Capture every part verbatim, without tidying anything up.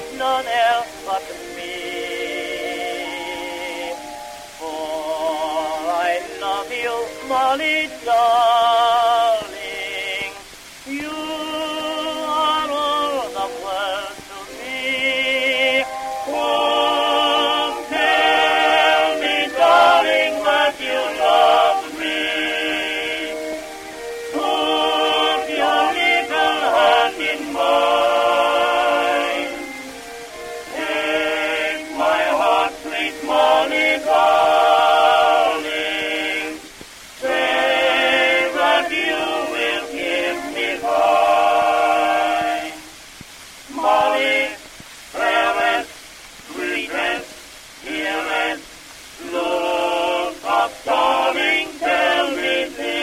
of none else but me. For I love you, Molly, darling. You are all the world to me. Oh, tell me, darling, that you love me. Put your little hand in mine. Take my heart, sweet Molly, darling. Say that you will give me mine. Molly, fairest, sweetest, dearest, look up, darling, tell me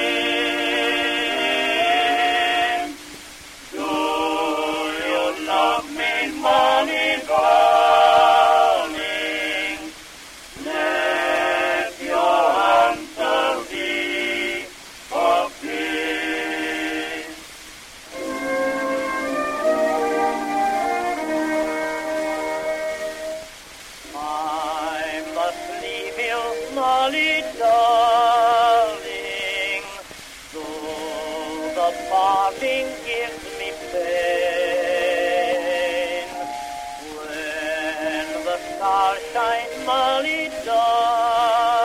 this. Do you love me, Molly, darling? Let your answer be of peace. I must leave you, Molly, darling, though the parting gives me pain. When the stars shine, Molly, darling,